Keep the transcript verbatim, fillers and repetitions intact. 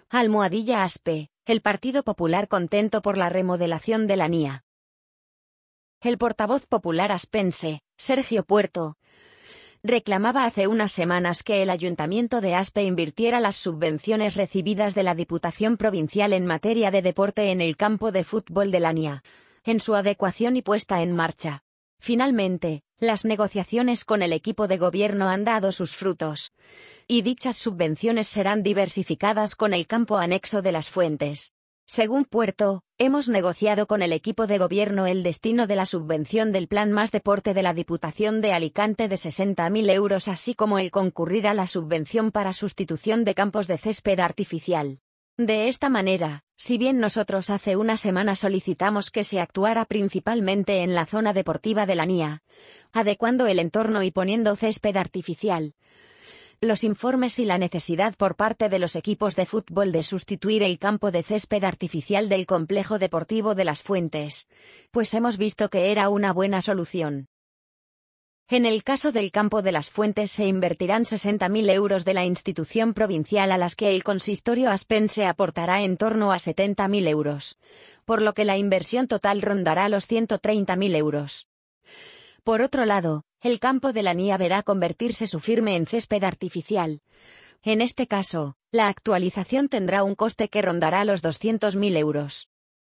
Almohadilla Aspe, el Partido Popular contento por la remodelación de la N I A. El portavoz popular aspense, Sergio Puerto, reclamaba hace unas semanas que el Ayuntamiento de Aspe invirtiera las subvenciones recibidas de la Diputación Provincial en materia de deporte en el campo de fútbol de la N I A, en su adecuación y puesta en marcha. Finalmente, las negociaciones con el equipo de gobierno han dado sus frutos, y dichas subvenciones serán diversificadas con el campo anexo de Las Fuentes. Según Puerto, hemos negociado con el equipo de gobierno el destino de la subvención del Plan Más Deporte de la Diputación de Alicante de sesenta mil euros, así como el concurrir a la subvención para sustitución de campos de césped artificial. De esta manera, si bien nosotros hace una semana solicitamos que se actuara principalmente en la zona deportiva de la N I A, adecuando el entorno y poniendo césped artificial, los informes y la necesidad por parte de los equipos de fútbol de sustituir el campo de césped artificial del complejo deportivo de Las Fuentes, pues hemos visto que era una buena solución. En el caso del campo de Las Fuentes se invertirán sesenta mil euros de la institución provincial, a las que el consistorio aspense aportará en torno a setenta mil euros, por lo que la inversión total rondará los ciento treinta mil euros. Por otro lado, el campo de la N I A verá convertirse su firme en césped artificial. En este caso, la actualización tendrá un coste que rondará los doscientos mil euros.